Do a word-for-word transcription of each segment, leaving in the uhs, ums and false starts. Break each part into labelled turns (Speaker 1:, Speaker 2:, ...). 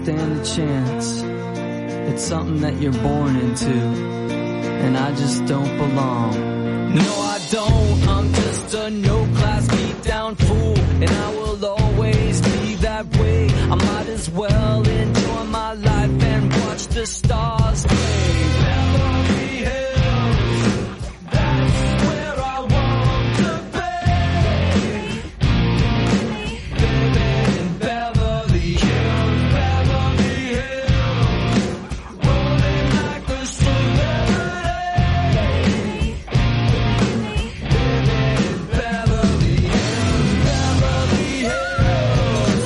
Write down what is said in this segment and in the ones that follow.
Speaker 1: stand a chance. It's something that you're born into, and I just don't belong. No, I don't. I'm just a no-class beat-down fool, and I will always be that way. I might as well enjoy my life and watch the stars play. Beverly Hills, that's where I want to be. Living in Beverly Hills, Beverly Hills, rolling like a celebrity. Living in Beverly Hills, Beverly Hills.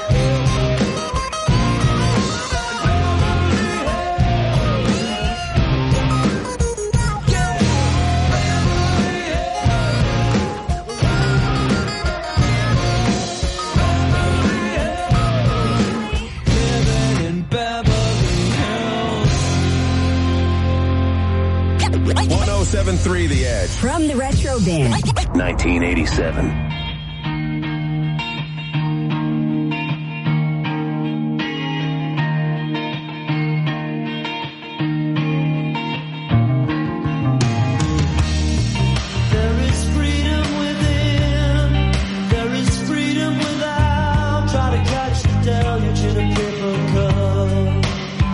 Speaker 1: Living in Beverly Hills.
Speaker 2: one oh seven point three The Edge.
Speaker 3: From the Retro Band.
Speaker 2: nineteen eighty-seven.
Speaker 1: There is freedom within, there is freedom without. Try to catch the deluge in a paper cup.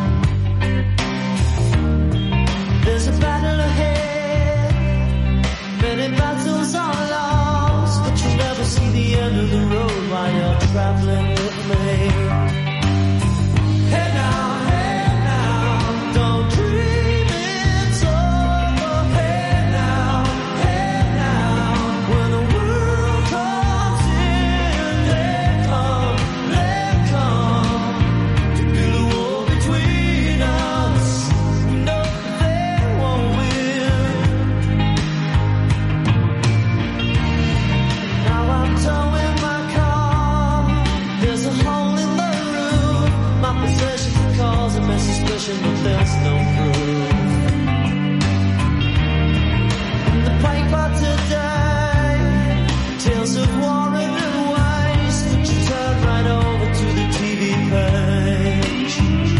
Speaker 1: There's a battle ahead, many battles are lost, but you never see the end of the road while you're traveling with me. Hey now, hey now, don't dream it's over. Hey now, hey now, when the world comes in, they come, they come to build a wall between us. We know they won't win. Now I'm towing my car. There's a hole in the roof. My possession cause a mess suspicion, but there's no proof. In the paper today, tales of war and waste, but you turn right over to the T V page.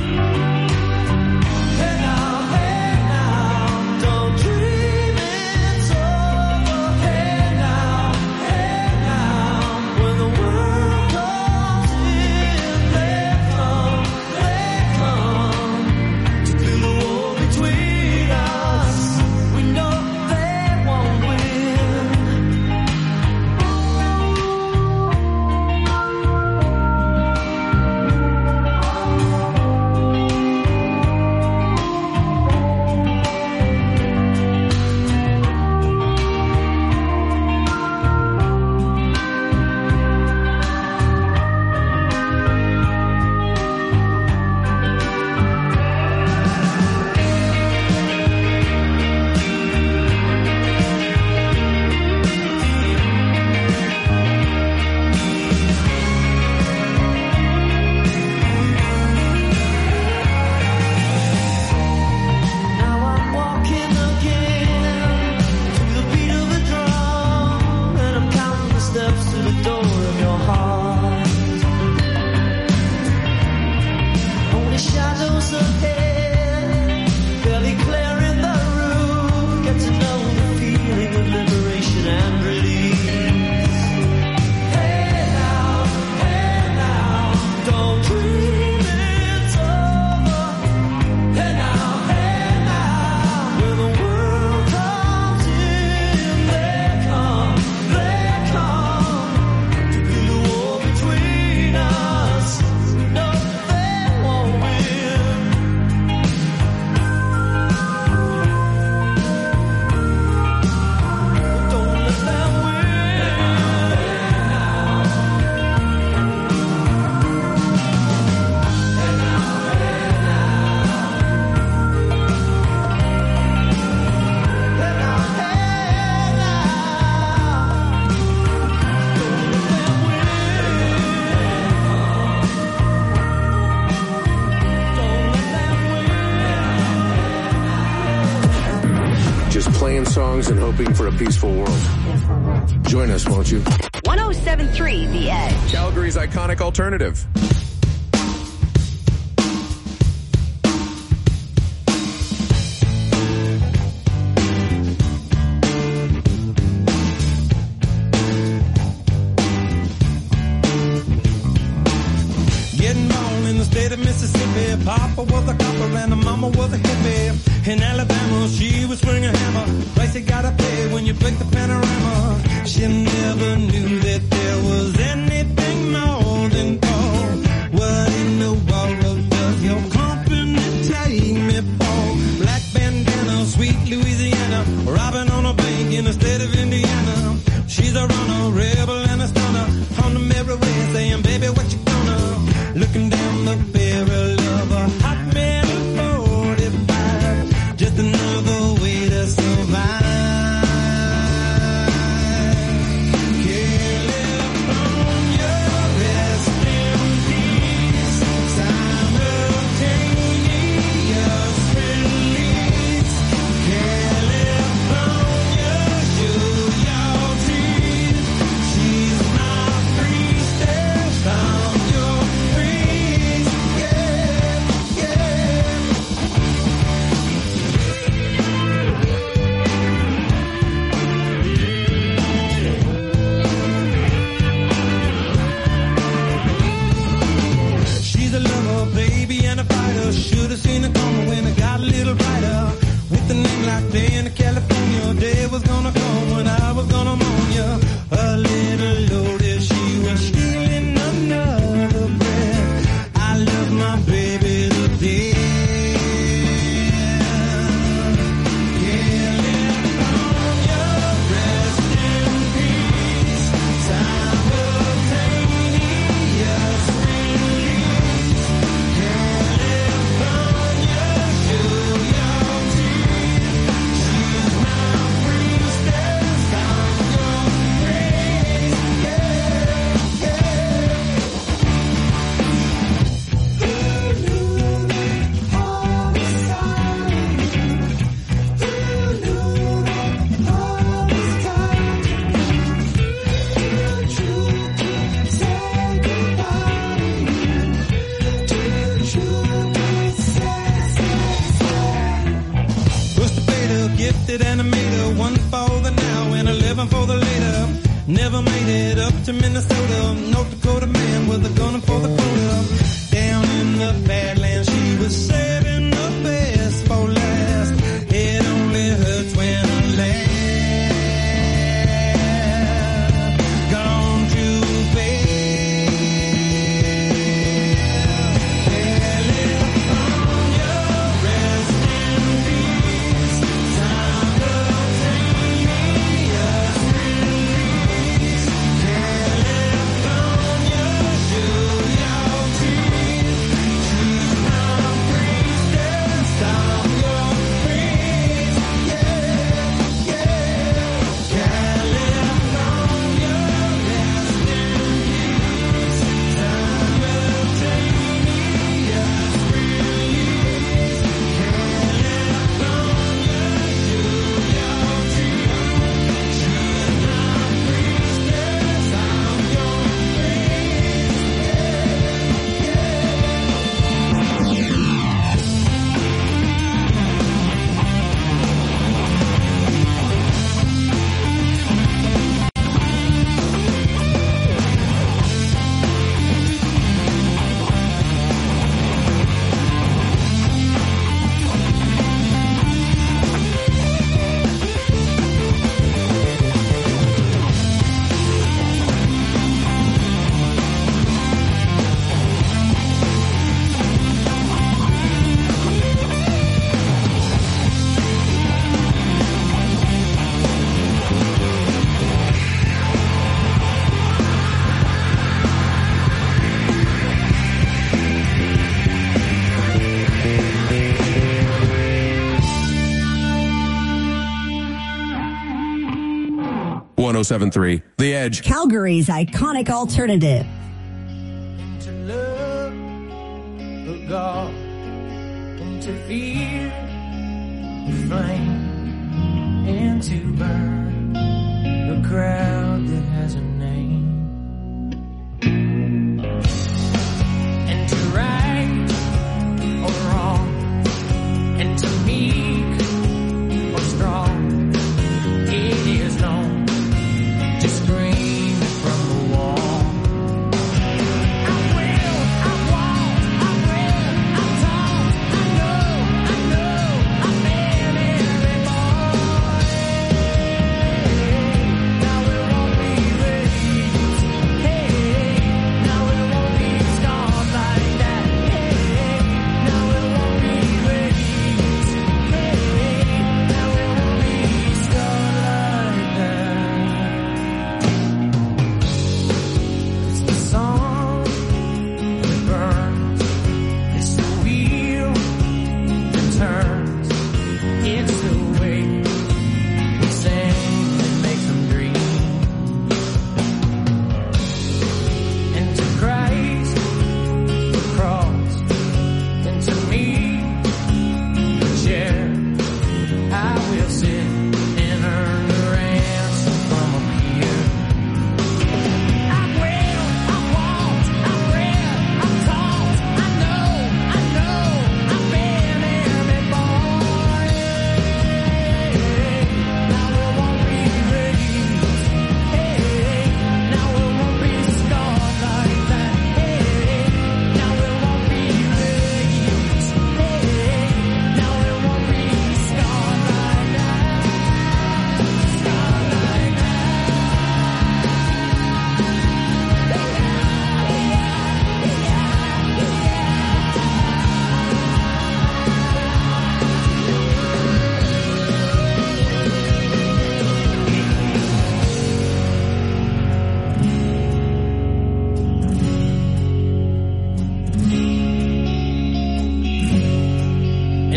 Speaker 1: Hey now, hey now, don't dream it's over. Hey now, hey now, when the world comes in, they come, they come to build a wall between us. We know they won't win. Now I'm walking again to the beat of a drum, and I'm counting the steps to the door of your heart. Only shadows ahead, barely clearing the room. Get to know the feeling of liberation and release. Hey now, hey now, don't dream it's over. Hey now, hey now, when the world comes in, they come, they come to build a wall between us. We know they won't win. Don't let them win.
Speaker 2: Just playing songs and hoping for a peaceful world. Join us, won't you?
Speaker 3: one oh seven point three The Edge.
Speaker 2: Calgary's iconic alternative.
Speaker 3: papa was a copper and her mama was a hippie. In Alabama, she was swinging a hammer. Price you gotta pay when you break the panorama. She never knew that there was anything more than gold. What in the world does your company take me for? Black bandana, sweet Louisiana, robbing on a bank in the state of Indiana. She's a runner, rebel and a stunner. On the merry way saying, baby, what you gonna? Looking down the barrel of a hot metal forty-five. Just another way to survive. California, rest in peace. Simultaneous release. California, show your teeth. She's my priestess. I'm your priest. Yeah, yeah. She's a lover, baby, and a fighter. Should've seen it coming when it got a little brighter. With a name like Day in California, day was gonna come when I was gonna mourn ya. A little loaded, she was stealing another breath. I love my baby to death. California, rest in peace. Simultaneous release. California, show your teeth. She's my priestess. I'm your priest. Yeah, What's the fatal, gifted animator, one for the now and eleven for the later. Never made it up to Minnesota, North Dakota man with a gun for the quota. Down in the Badlands, she was saving the best for last. It only hurts when I laugh. Gone too fast. California, rest in peace. Simultaneous release. California, show your teeth. She's my priestess. I'm your priest. Yeah, yeah. California, rest in peace. Simultaneous release. California, show your teeth. She's my priestess. I'm your
Speaker 2: one oh seven point three The Edge.
Speaker 4: Calgary's iconic alternative.
Speaker 1: To love the God, and to fear the flame, and to burn the crowd that has a name, and to right or wrong, and to meek or strong. It is known to scream from the wall. I will, I won't, I will, I don't.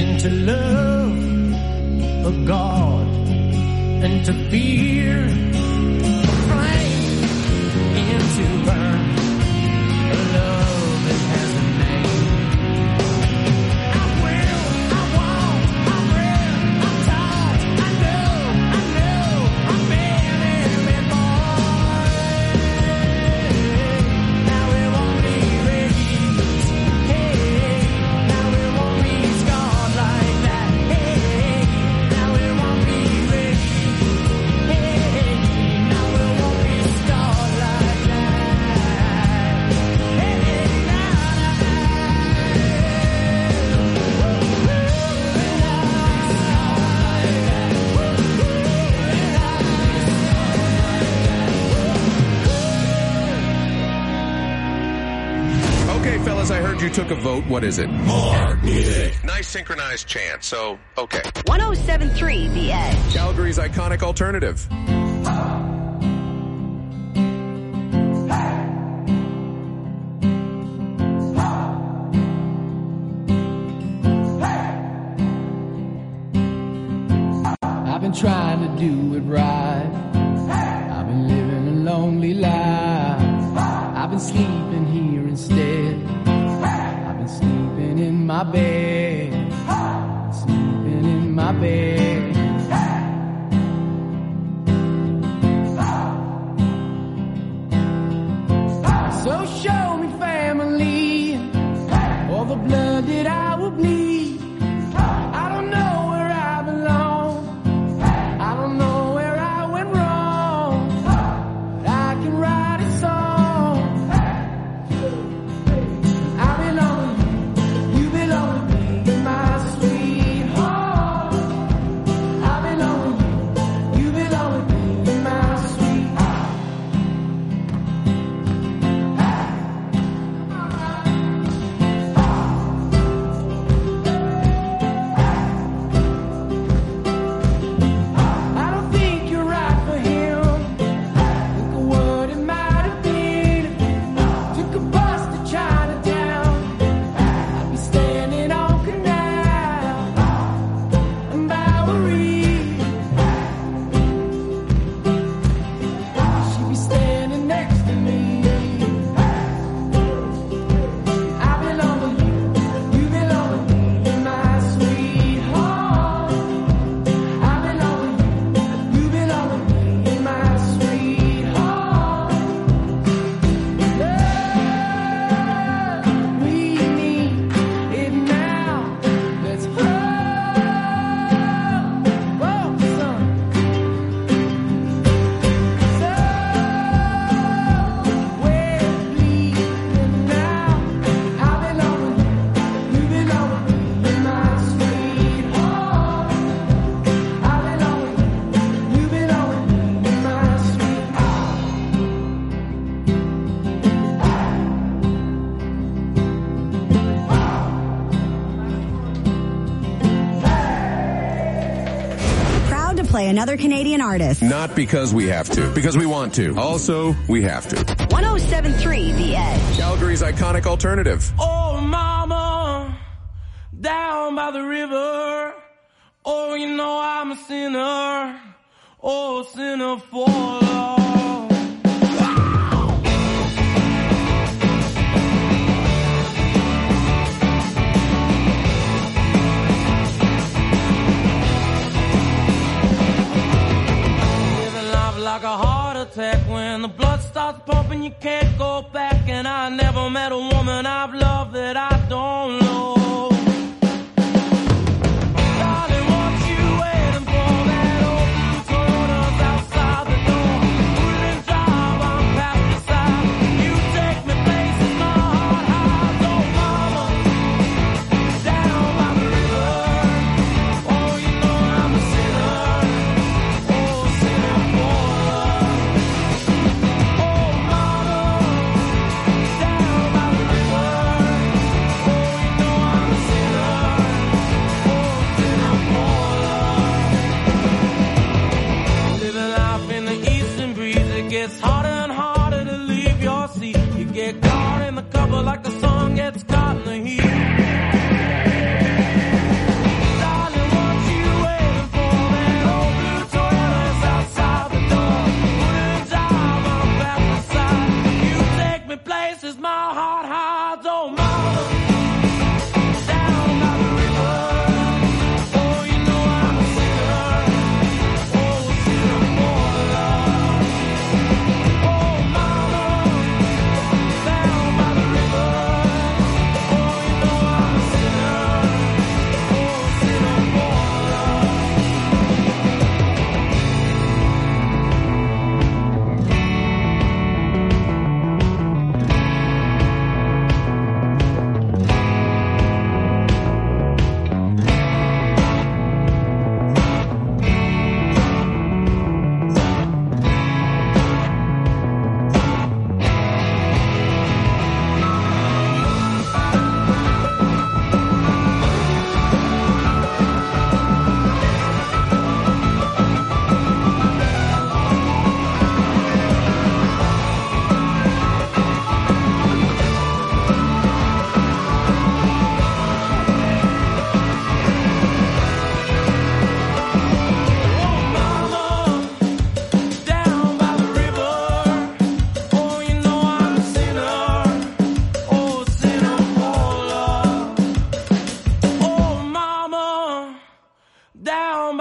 Speaker 1: into love of God, and to fear a flame, into burn a love that has a name. I will, I won't, I'm real, I'm tall, I know, I know, I'm better than more. Now it won't be raised, hey, now it won't be scarred like that, hey, now it won't be raised, hey, now it won't be scarred like that, hey,
Speaker 2: Okay, fellas, I heard you took a vote. What is it? More music. Nice synchronized chant, so, okay.
Speaker 4: one oh seven point three The Edge.
Speaker 2: Calgary's iconic alternative.
Speaker 5: I've been trying to do it right. I've been living a lonely life. I've been sleeping here instead. I've been sleeping in my bed. Sleeping in my bed. So show me family, all the blood that I will bleed. I don't know where I belong. I don't know where I went wrong. I can write a song. I belong to you. You belong to me, my sweetheart. I belong to you. You belong to me, my sweetheart. I don't think you're right for him. Think of what it might have been. Took a bus to Chinatown. I'd be standing on Canal and Bowery. She'd be standing next to me. I belong to you. You belong to me, my sweetheart. I belong to you. You belong to me, my sweetheart. Love, we need it now. Let's hold, whoa, son. So, we're bleeding now. I belong to you. You belong to me, my sweetheart. I belong to you. You belong to me, my sweetheart.
Speaker 4: Proud to play another Canadian artist.
Speaker 2: Not because we have to, because we want to. Also, we have to.
Speaker 4: one oh seven point three The Edge.
Speaker 2: Calgary's iconic alternative.
Speaker 3: Oh, mama, down by the river. Oh, you know I'm a sinner. Oh, sinner for love. Living life like a heart attack. When the blood starts pumping, you can't go back. And I never met a woman I've loved that I don't know. Darling, what you waiting for? That old blue Toyota's outside the door. Wouldn't drive, I'm past the side. You take me places my heart hides. Oh, mama, down by the river. Oh, you know I'm a sinner. Oh, sinner for love. Oh, mama, down by the river. Oh, you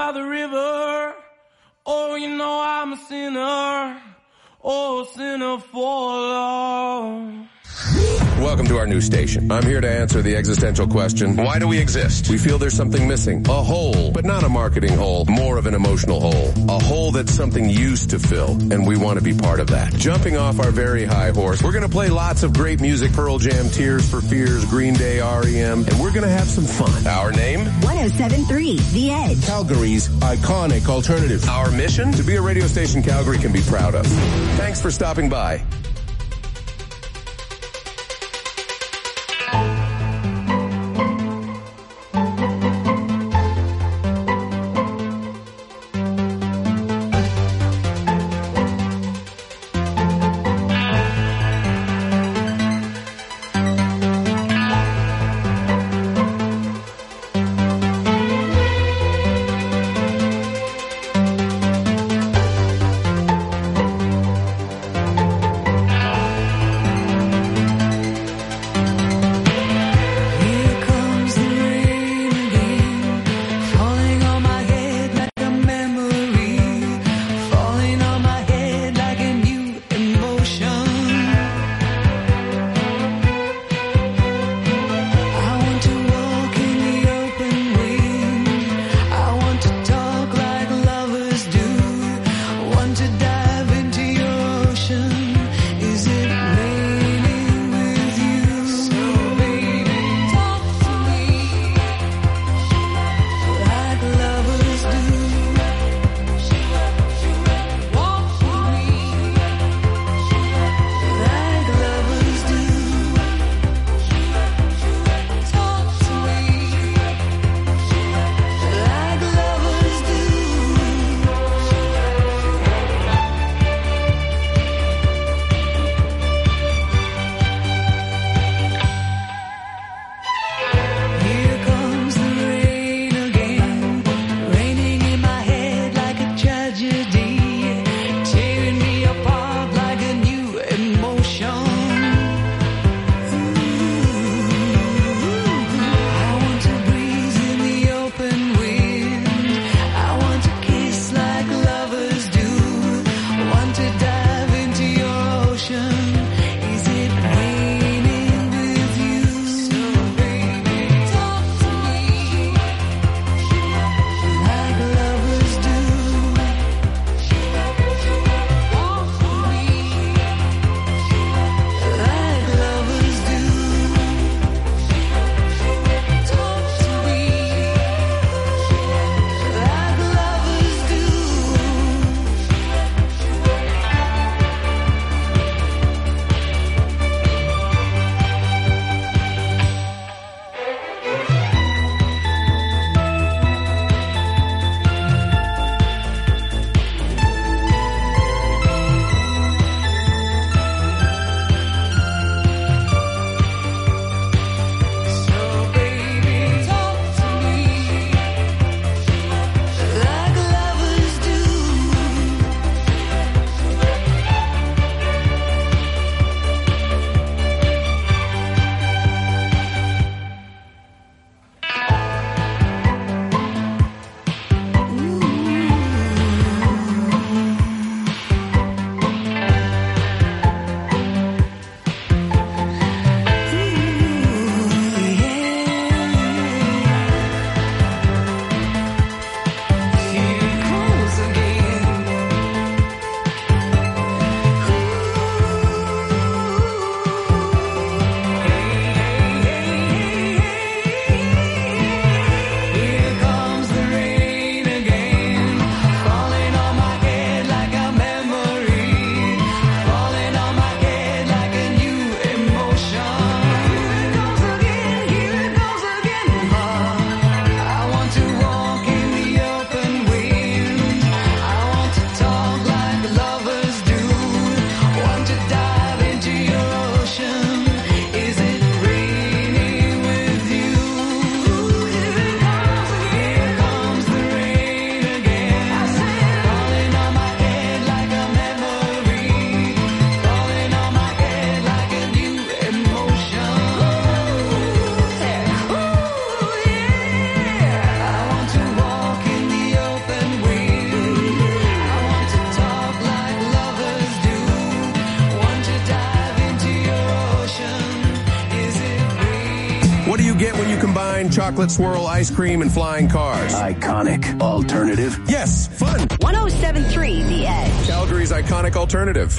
Speaker 3: by the river. Oh, you know I'm a sinner. Oh, sinner for love.
Speaker 2: Welcome to our new station. I'm here to answer the existential question, why do we exist? We feel there's something missing. A hole, but not a marketing hole, more of an emotional hole. A hole that something used to fill, and we want to be part of that. Jumping off our very high horse, we're going to play lots of great music, Pearl Jam, Tears for Fears, Green Day, R E M, and we're going to have some fun. Our name?
Speaker 4: one oh seven point three The Edge.
Speaker 2: Calgary's iconic alternative. Our mission? To be a radio station Calgary can be proud of. Thanks for stopping by. chocolate swirl ice cream and flying cars.
Speaker 6: Iconic alternative.
Speaker 2: Yes, fun.
Speaker 4: one oh seven point three The Edge.
Speaker 2: Calgary's iconic alternative.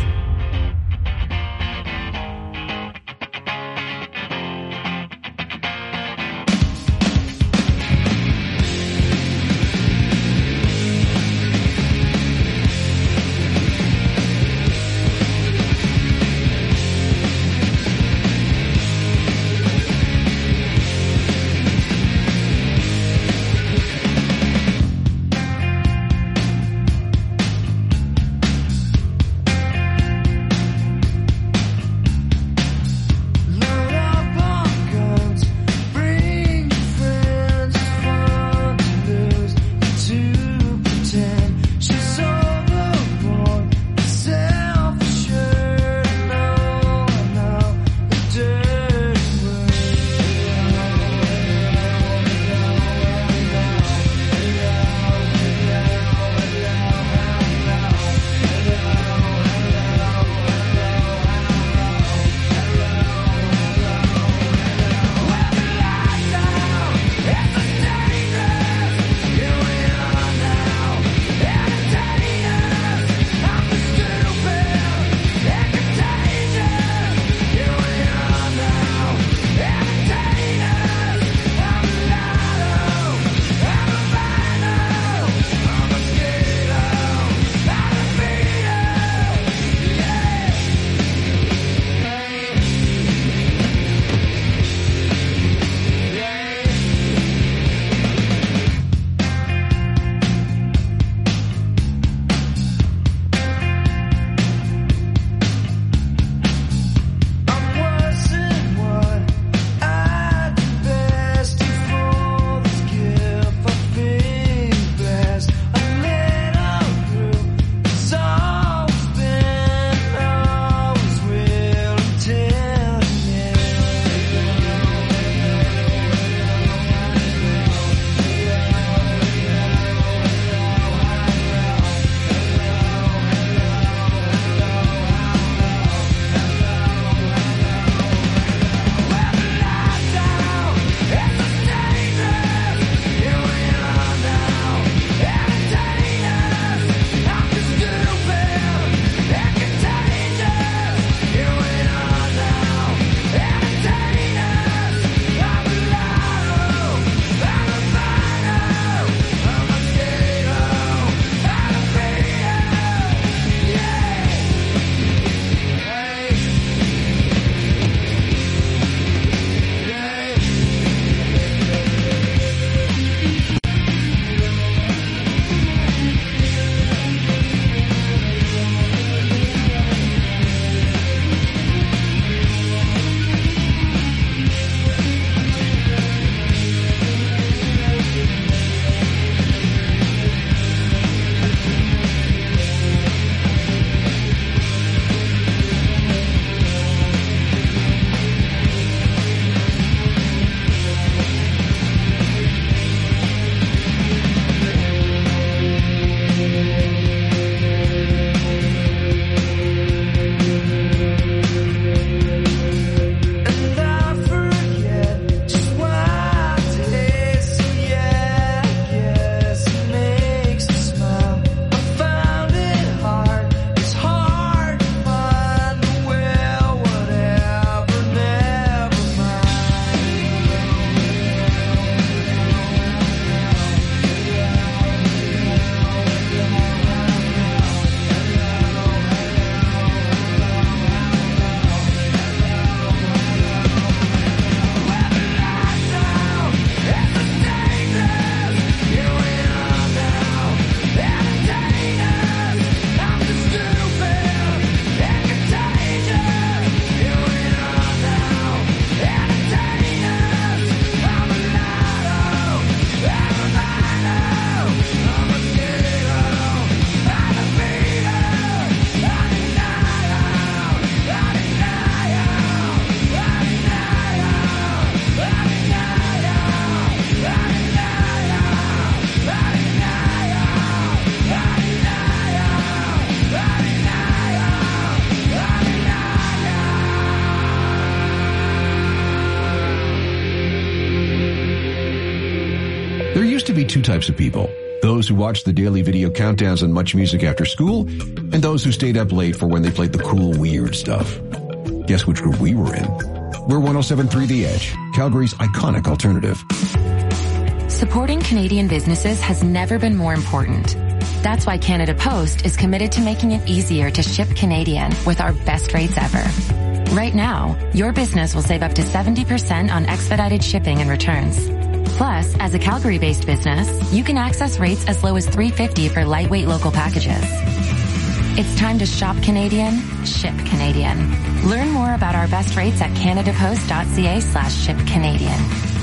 Speaker 7: There used to be two types of people. Those who watched the daily video countdowns and much music after school, and those who stayed up late for when they played the cool, weird stuff. Guess which group we were in? We're one oh seven point three The Edge, Calgary's iconic alternative.
Speaker 8: Supporting Canadian businesses has never been more important. That's why Canada Post is committed to making it easier to ship Canadian with our best rates ever. Right now, your business will save up to seventy percent on expedited shipping and returns. Plus, as a Calgary-based business, you can access rates as low as three dollars and fifty cents for lightweight local packages. It's time to shop Canadian, ship Canadian. Learn more about our best rates at canadapost.ca slash ship Canadian.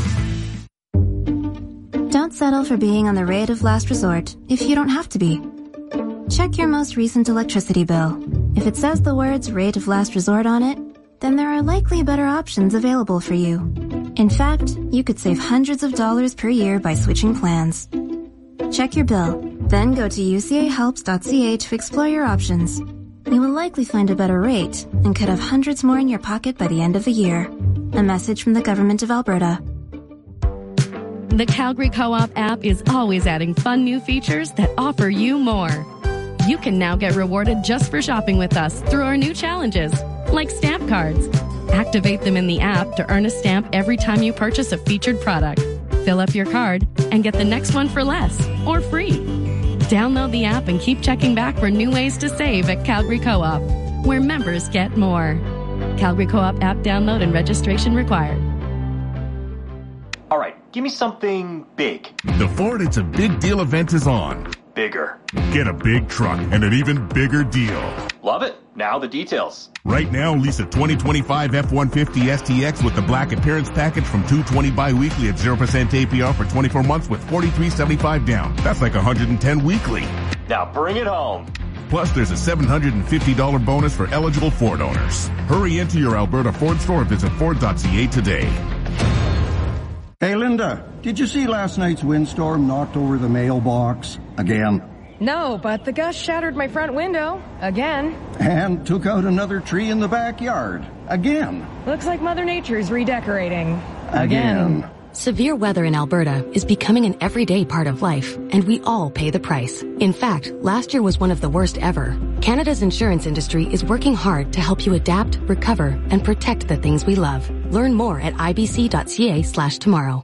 Speaker 9: Don't settle for being on the rate of last resort if you don't have to be. Check your most recent electricity bill. If it says the words rate of last resort on it, then there are likely better options available for you. In fact, you could save hundreds of dollars per year by switching plans. Check your bill, then go to u c a helps dot c a to explore your options. You will likely find a better rate and could have hundreds more in your pocket by the end of the year. A message from the Government of Alberta.
Speaker 10: The Calgary Co-op app is always adding fun new features that offer you more. You can now get rewarded just for shopping with us through our new challenges, like stamp cards. Activate them in the app to earn a stamp every time you purchase a featured product. Fill up your card and get the next one for less or free. Download the app and keep checking back for new ways to save at Calgary Co-op, where members get more. Calgary Co-op app download and registration required.
Speaker 11: All right, give me something big.
Speaker 12: The Ford It's a Big Deal event is on.
Speaker 11: Bigger.
Speaker 12: Get a big truck and an even bigger deal.
Speaker 11: Love it. Now the details.
Speaker 12: Right now, lease a twenty twenty-five F one fifty S T X with the Black Appearance Package from two hundred twenty bi-weekly at zero percent A P R for twenty-four months with forty-three seventy-five down. That's like one hundred ten weekly.
Speaker 11: Now bring it home.
Speaker 12: Plus, there's a seven hundred fifty dollars bonus for eligible Ford owners. Hurry into your Alberta Ford store or visit ford dot c a today.
Speaker 13: Hey, Linda, did you see last night's windstorm knocked over the mailbox again?
Speaker 14: No, but the gust shattered my front window again.
Speaker 13: And took out another tree in the backyard again.
Speaker 14: Looks like Mother Nature's redecorating
Speaker 13: again.
Speaker 14: again.
Speaker 8: Severe weather in Alberta is becoming an everyday part of life, and we all pay the price. In fact, last year was one of the worst ever. Canada's insurance industry is working hard to help you adapt, recover, and protect the things we love. Learn more at i b c dot c a slash tomorrow.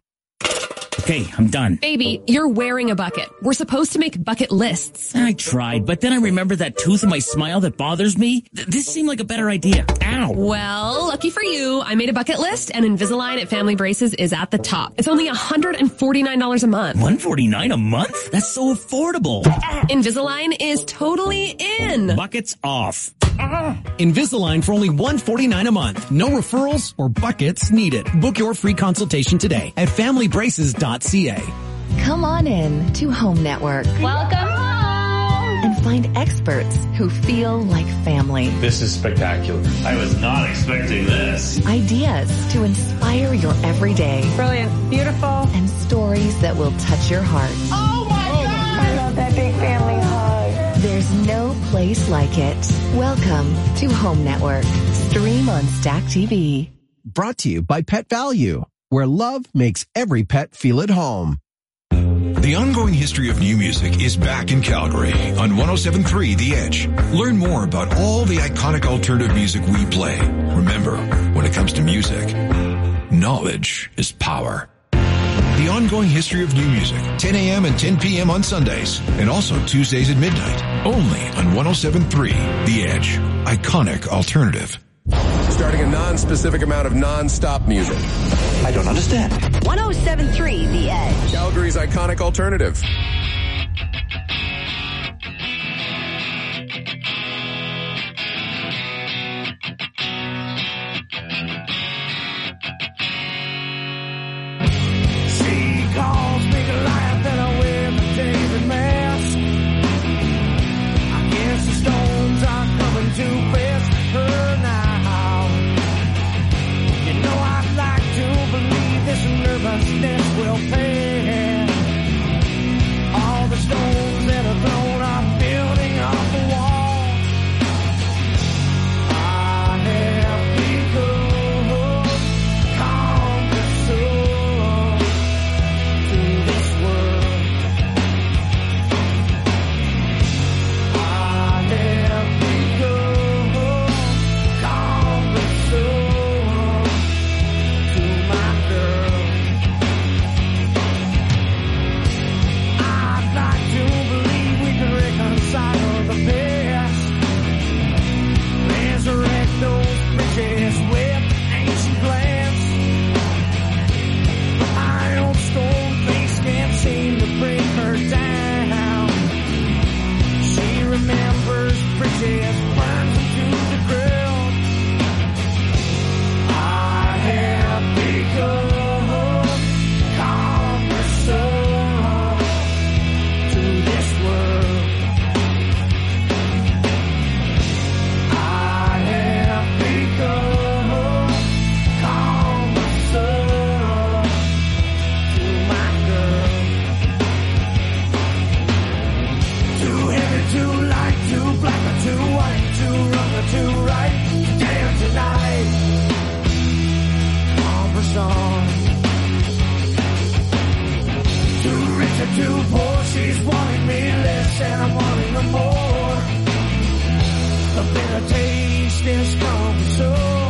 Speaker 15: Okay, I'm done.
Speaker 16: Baby, you're wearing a bucket. We're supposed to make bucket lists.
Speaker 15: I tried, but then I remembered that tooth in my smile that bothers me. Th- this seemed like a better idea. Ow.
Speaker 16: Well, lucky for you, I made a bucket list, and Invisalign at Family Braces is at the top. It's only one hundred forty-nine dollars a month.
Speaker 15: one hundred forty-nine dollars a month? That's so affordable.
Speaker 16: Invisalign is totally in.
Speaker 15: Buckets off.
Speaker 17: Invisalign for only one hundred forty-nine dollars a month. No referrals or buckets needed. Book your free consultation today at family braces dot c a.
Speaker 18: Come on in to Home Network.
Speaker 19: Welcome home!
Speaker 18: And find experts who feel like family.
Speaker 20: This is spectacular. I was not expecting this.
Speaker 18: Ideas to inspire your everyday.
Speaker 14: Brilliant. Beautiful.
Speaker 18: And stories that will touch your heart.
Speaker 14: Oh my oh God! I love that big family hug.
Speaker 18: There's no place like it. Welcome to Home Network. Stream on Stack T V.
Speaker 21: Brought to you by Pet Value, where love makes every pet feel at home.
Speaker 22: The ongoing history of new music is back in Calgary on one oh seven point three The Edge. Learn more about all the iconic alternative music we play. Remember, when it comes to music, knowledge is power. The ongoing history of new music, ten a.m. and ten p.m. on Sundays, and also Tuesdays at midnight, only on one oh seven point three The Edge. Iconic alternative.
Speaker 2: Starting a non-specific amount of non-stop music.
Speaker 23: I don't understand.
Speaker 4: one oh seven point three The Edge.
Speaker 2: Calgary's iconic alternative.
Speaker 3: Seagulls make a laugh and I wear my David mask. I guess the stones are coming to best her now. You know I'd like to believe this nervousness will pass. her too poor. She's wanting me less and I'm wanting her more. A bitter taste is coming soon.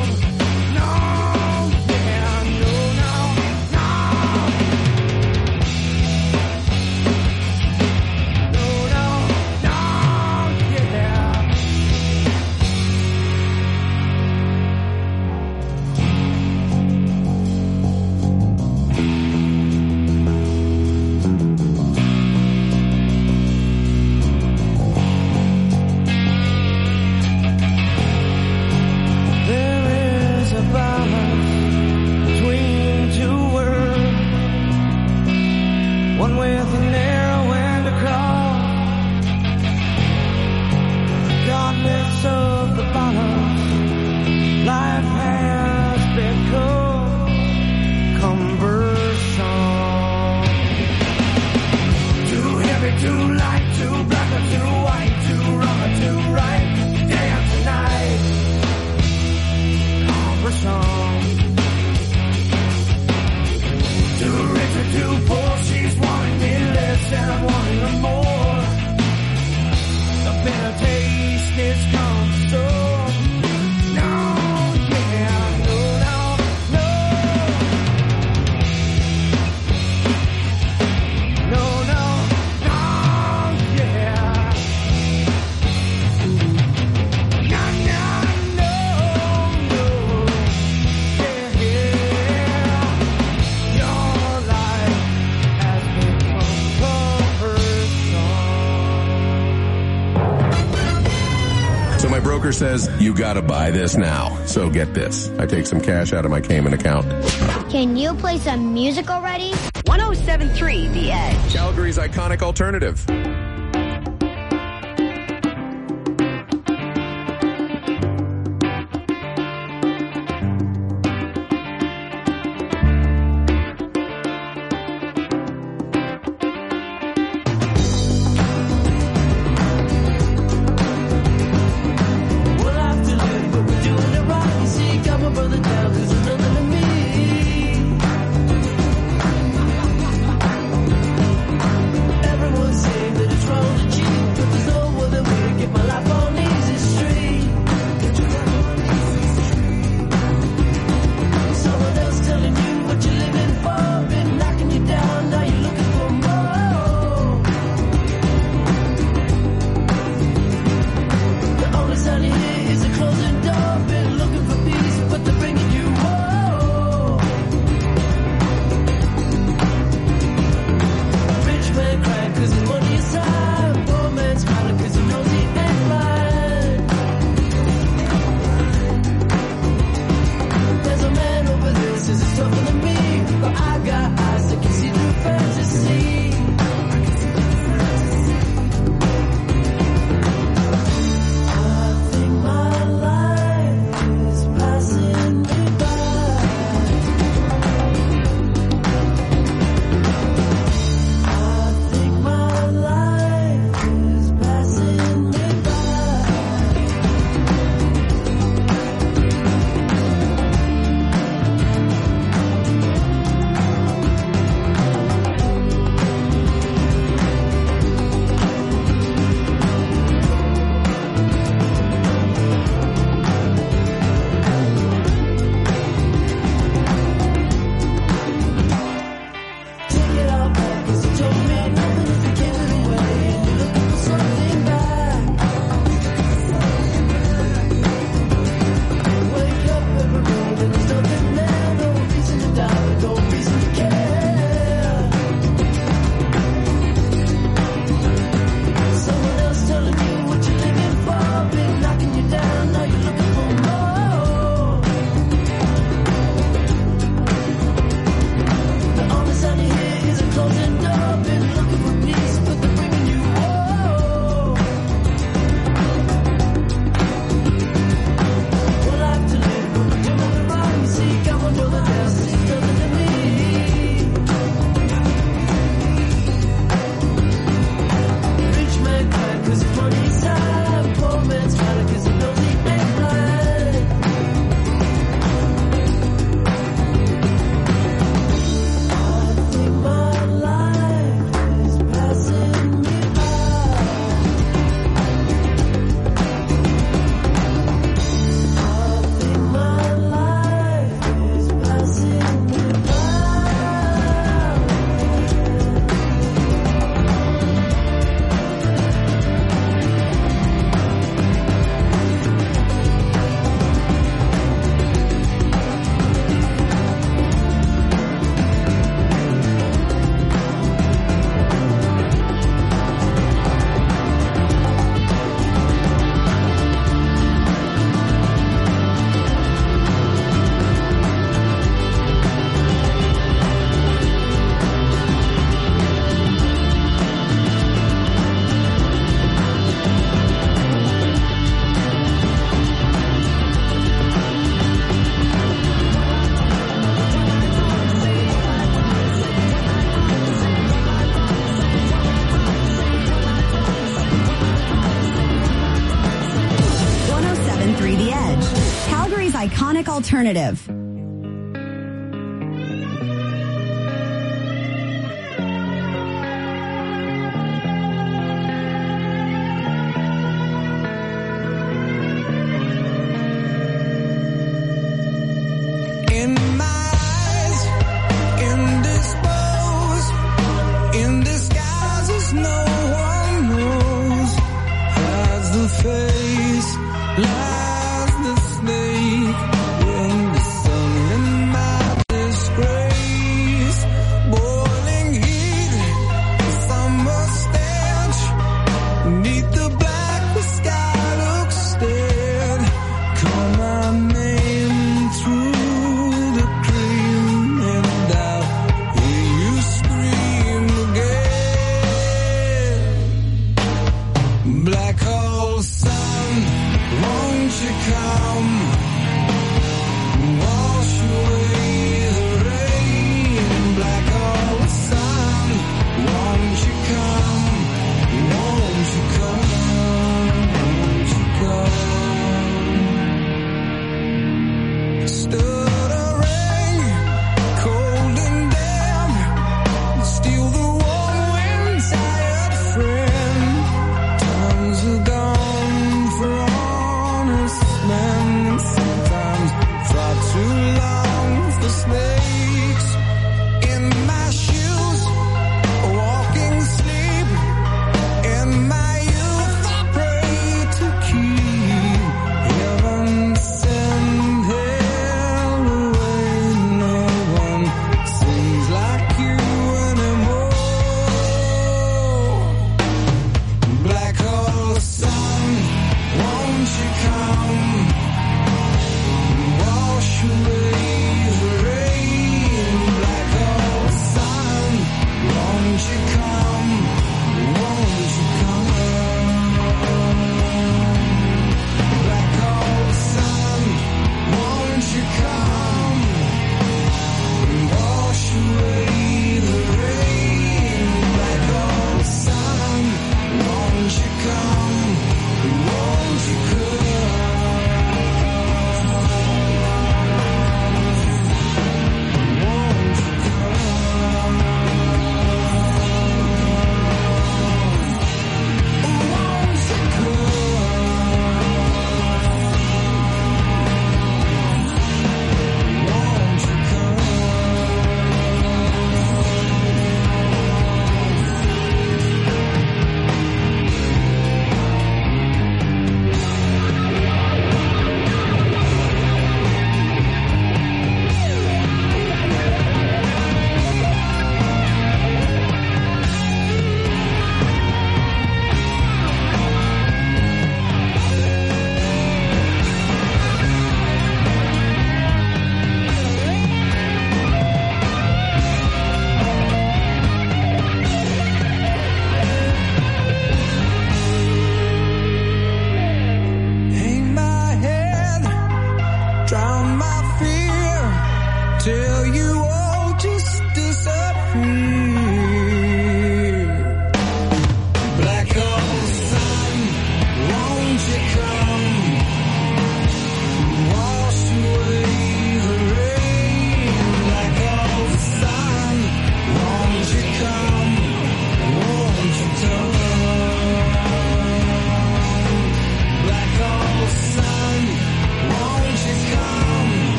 Speaker 2: Says you gotta buy this now. So get this. I take some cash out of my Cayman account.
Speaker 1: Can you play some music already?
Speaker 4: one oh seven point three The Edge.
Speaker 2: Calgary's iconic alternative.
Speaker 3: Everyone's saying that it's
Speaker 5: alternative.
Speaker 3: Face lies the snake when the sun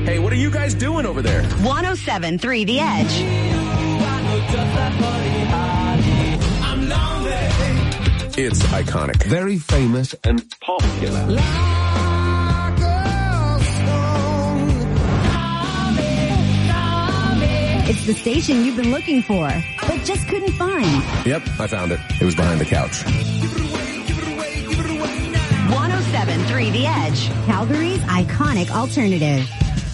Speaker 2: Hey, what are you guys doing over there?
Speaker 4: one oh seven point three The Edge.
Speaker 2: It's iconic.
Speaker 21: Very famous and popular.
Speaker 5: It's the station you've been looking for, but just couldn't find.
Speaker 2: Yep, I found it. It was behind the couch.
Speaker 4: one oh seven point three The Edge.
Speaker 5: Calgary's iconic alternative.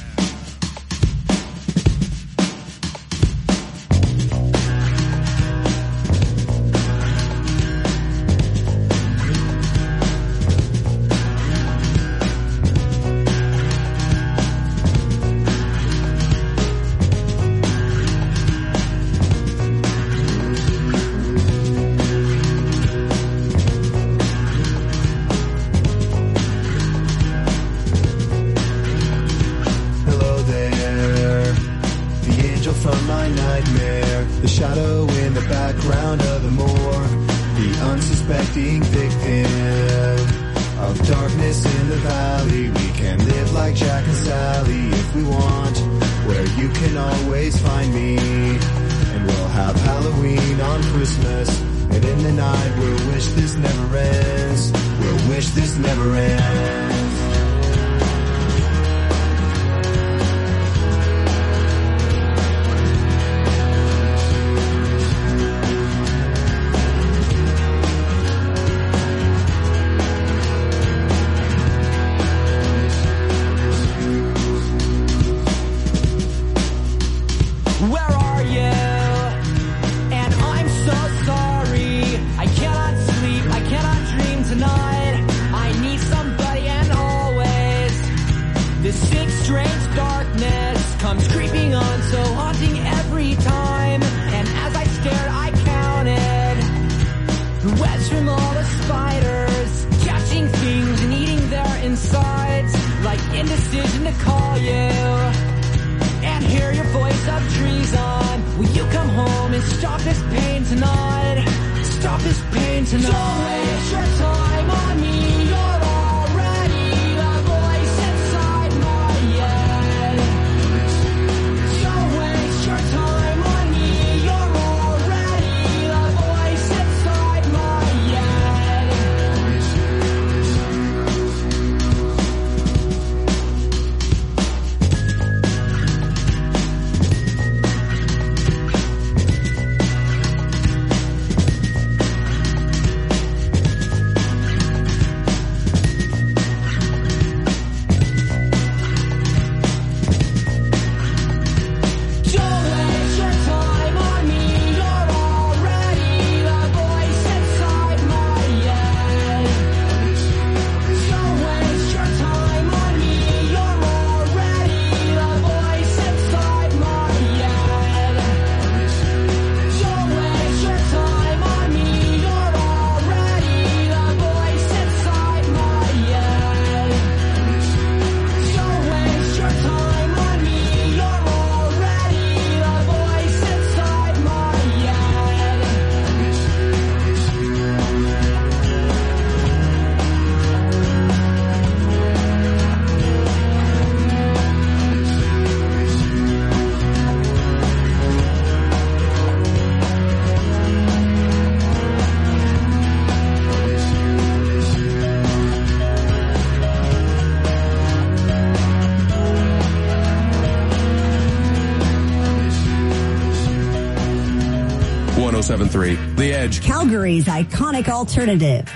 Speaker 2: one oh seven point three The Edge.
Speaker 5: Calgary's iconic alternative.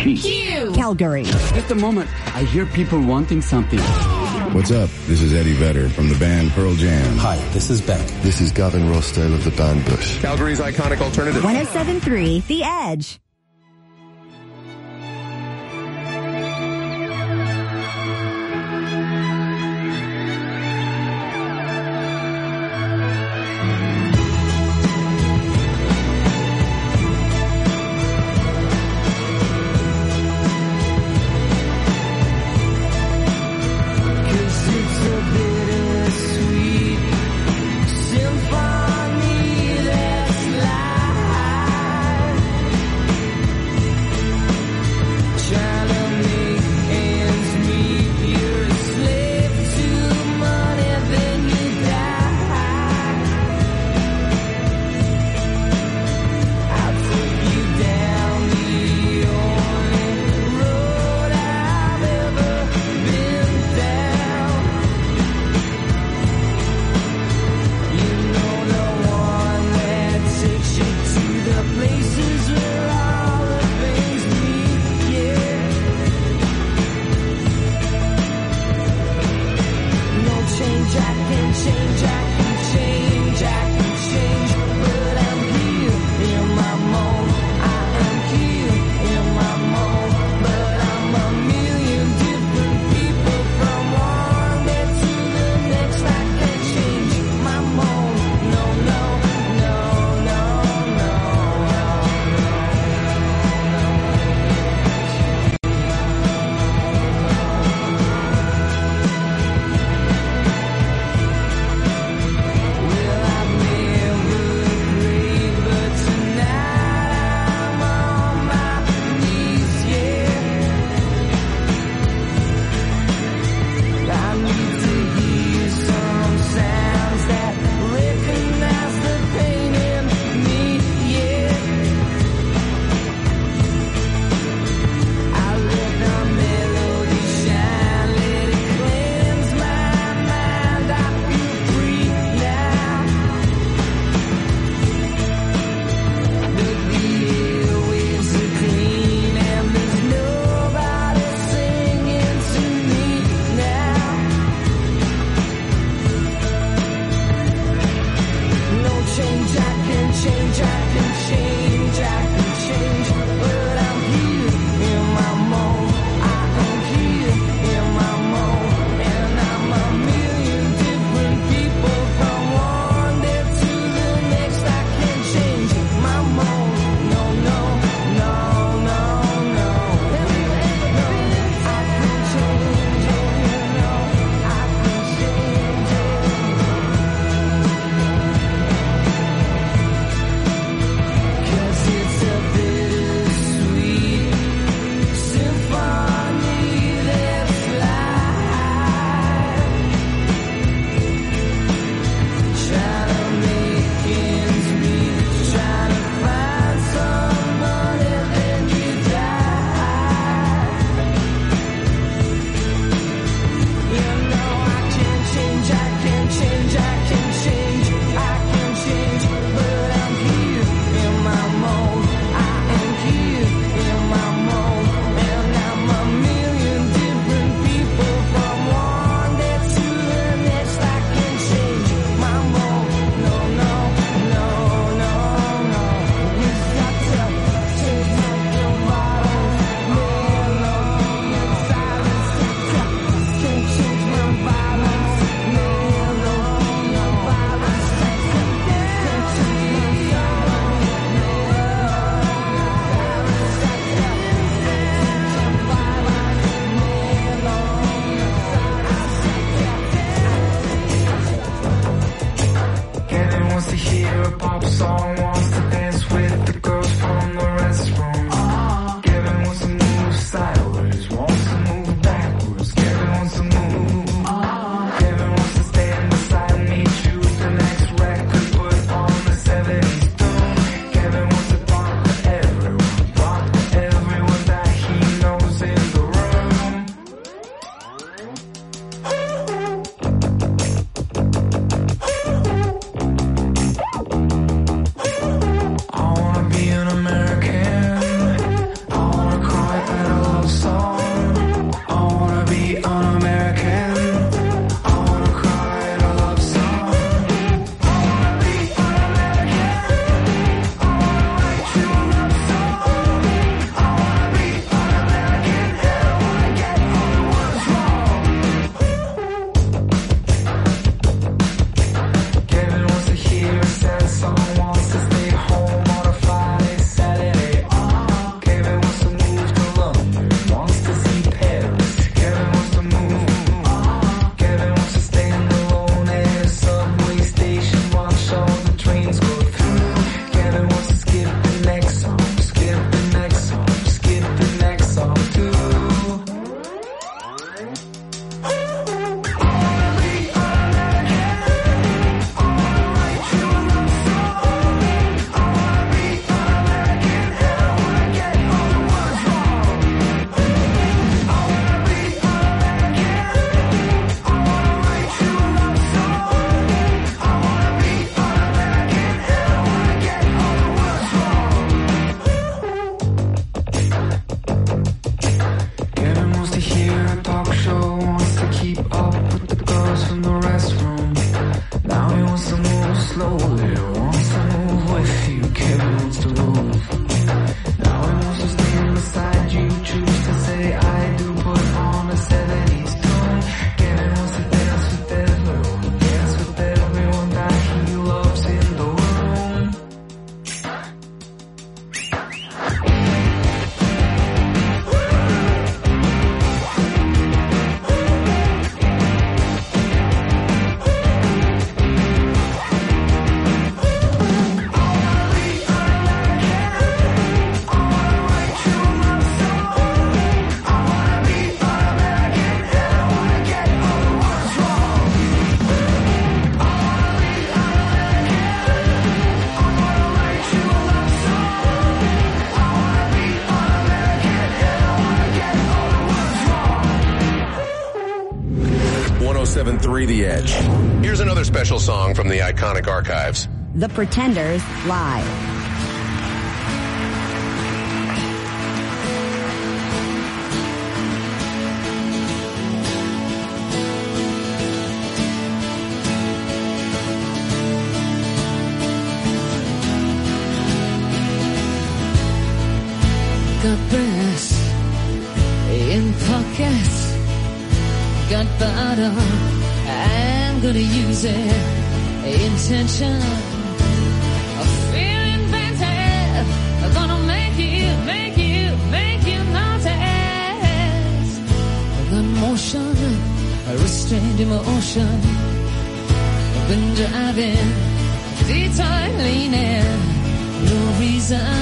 Speaker 6: she?
Speaker 5: Q. Calgary.
Speaker 6: Just a moment. I hear people wanting something.
Speaker 7: What's up? This is Eddie Vedder from the band Pearl Jam.
Speaker 23: Hi, this is Beck.
Speaker 7: This is Gavin Rossdale of the band Bush.
Speaker 2: Calgary's iconic alternative.
Speaker 5: one oh seven point three The Edge.
Speaker 2: one oh seven point three The Edge. Here's another special song from the iconic archives.
Speaker 5: The Pretenders live.
Speaker 9: Got brass in pockets, got butter, I'm gonna use it. Intention of feeling better, I'm gonna make you, make you, make you notice. I got motion, a restrained emotion. I've been driving, detour leaning, no reason